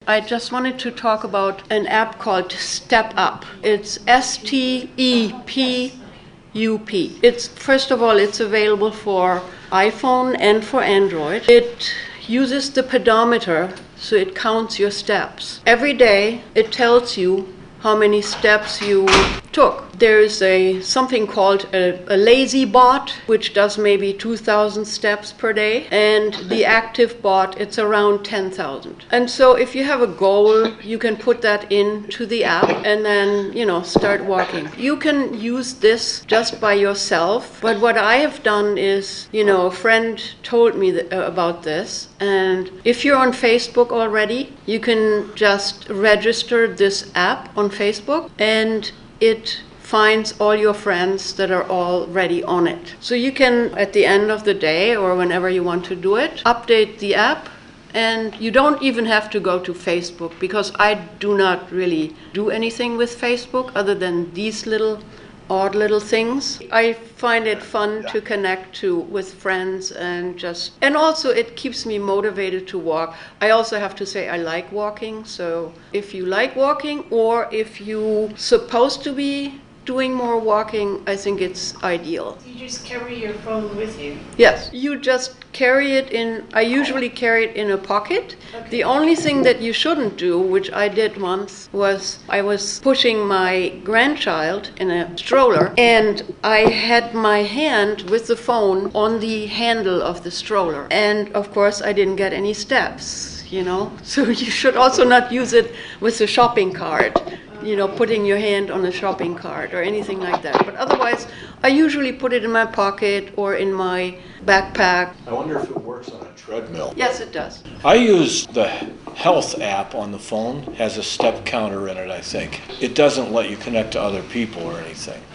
I just wanted to talk about an app called Step Up. It's STEPUP. It's, first of all, it's available for iPhone and for Android. It uses the pedometer, so it counts your steps. Every day, it tells you how many steps you took. There's something called a lazy bot, which does maybe 2,000 steps per day, and the active bot, it's around 10,000. And so if you have a goal, you can put that into the app and then, start walking. You can use this just by yourself, but what I have done is, a friend told me about this, and if you're on Facebook already, you can just register this app on Facebook, and it finds all your friends that are already on it. So you can, at the end of the day or whenever you want to do it, update the app, and you don't even have to go to Facebook, because I do not really do anything with Facebook other than these odd little things. I find it fun to connect with friends, and also it keeps me motivated to walk. I also have to say I like walking, so if you like walking, or if you're supposed to be doing more walking, I think it's ideal. You just carry your phone with you? Yes, you just carry it I usually carry it in a pocket. Okay. The only thing that you shouldn't do, which I did once, was I was pushing my grandchild in a stroller, and I had my hand with the phone on the handle of the stroller. And of course, I didn't get any steps, So you should also not use it with a shopping cart. Putting your hand on a shopping cart or anything like that. But otherwise, I usually put it in my pocket or in my backpack. I wonder if it works on a treadmill. Yes, it does. I use the health app on the phone, has a step counter in it, I think. It doesn't let you connect to other people or anything.